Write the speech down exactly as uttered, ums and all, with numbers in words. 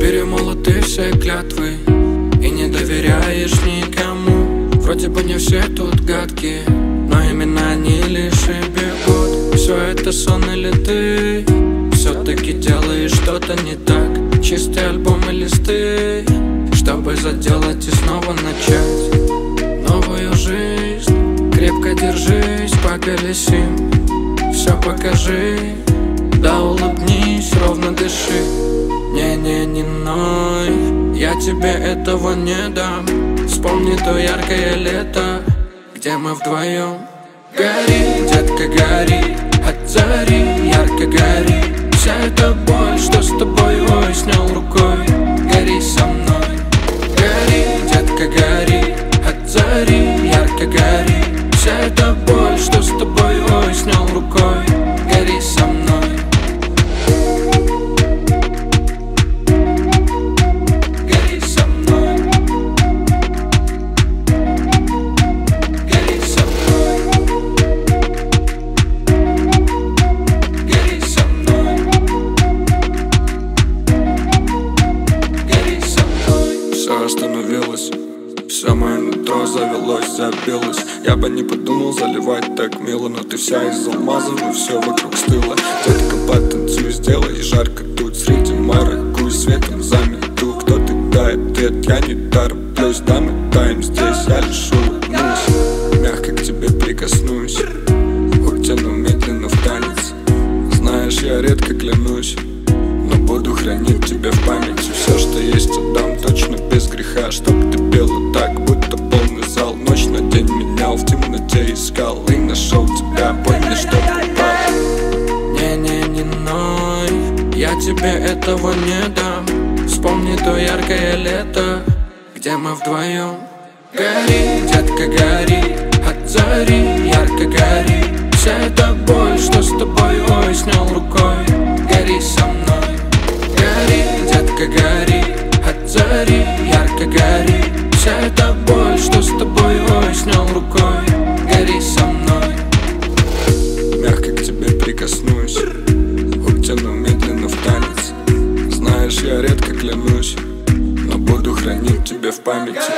Перемолоты все клятвы и не доверяешь никому. Вроде бы не все тут гадкие, но именно они лишь и бегут. Все это сон или ты все-таки делаешь что-то не так? Чистый альбом и листы, чтобы заделать и снова начать новую жизнь. Крепко держись, поколесим, все покажи, да улыбнись, ровно дыши. Не-не, не ной, я тебе этого не дам. Вспомни то яркое лето, где мы вдвоем. Гори, детка, гори, от зари, ярко гори. Вся эта боль, что с тобой, ой, снял рукой. Гори со мной. Гори, детка, гори, от зари, ярко гори. Вся эта боль, что с тобой, ой, снял рукой. Гори со мной. Все остановилось, все мое нутро завелось, забилось. Я бы не подумал заливать так мило, но ты вся из алмазов и все вокруг стыла. Детка, потанцуй, сделай жарко тут среди маракуй, светом замету. Кто ты, да, ответ, я не тороплюсь. Да, мы таем здесь, я лишь улыбнусь, мягко к тебе прикоснусь, утяну медленно в танец. Знаешь, я редко клянусь, но буду хранить тебя в памяти. Все, что есть, отдам точно без греха, чтоб ты пела так, будто полный зал. Ночь на день менял, в темноте искал и нашел тебя, понял, что попал. Не-не, не ной, я тебе этого не дам. Вспомни то яркое лето, где мы вдвоем. Гори, детка, гори, от зари, ярко гори. Вся эта боль, что с тобой, ой, снял рукой. Гори со мной. Гори, детка, гори, от зари, ярко гори. Вся эта боль, что с тобой, ой, снял рукой. Гори со мной. Мягко к тебе прикоснусь, утяну медленно в танец. Знаешь, я редко клянусь, но буду хранить тебя в памяти.